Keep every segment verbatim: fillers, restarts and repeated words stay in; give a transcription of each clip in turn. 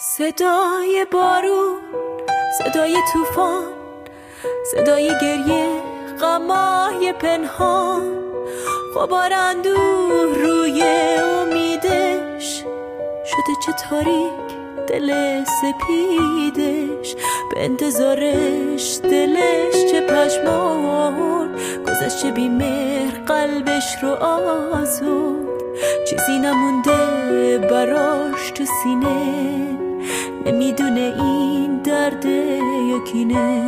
صدای بارون، صدای طوفان، صدای گریه، غمای پنهان، غبار اندوه روی امیدش شده چه تاریک دل سپیدش، به انتظارش دلش چه پشمان، گذشت چه بیمهر قلبش رو آزرد، چیزی نمونده براش تو سینه، نمیدونه این درده یا کینه.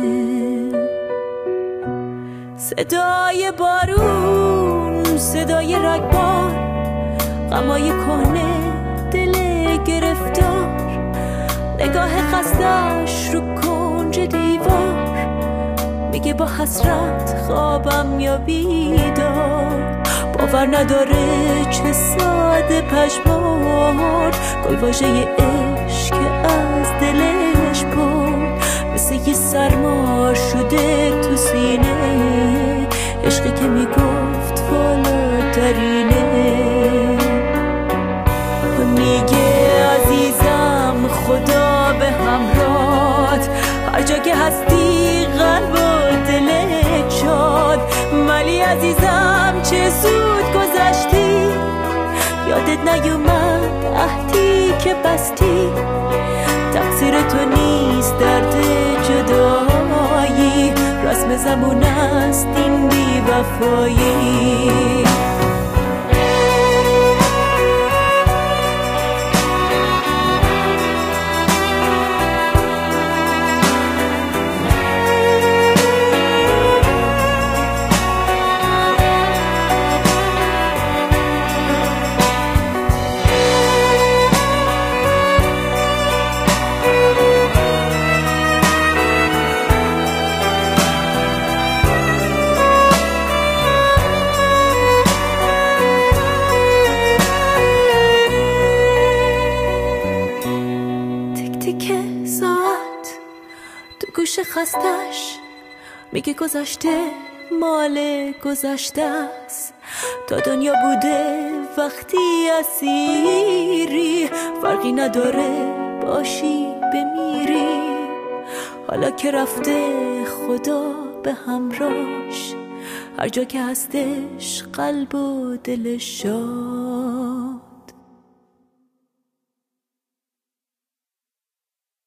صدای بارون، صدای رگبار، غمای کهنه دل گرفتار، نگاه خستش رو کنج دیوار، میگه با حسرت خوابم یا بیدار، باور نداره چه ساده پشمار، گل واژه عشق که از دلش برد، مثل یه سرما شده تو سینه، عشقی که میگفت بالاترینه. میگه عزیزم خدا به همراهت، هر جا که هستی قلب و دلت شاد، ولی عزیزم چه زود گذشتی، یادت نیومد عهدی که بستی، تقصیر تو نیست درد جدایی، رسم زمون است این بی وفایی. تیکه ساعت تو گوش خستش میگه گذشته مال گذشته است، تا دنیا بوده وقتی اسیری، فرقی نداره باشی بمیری، حالا که رفته خدا به همراهش، هر جا که هستش قلب و دلش شاد.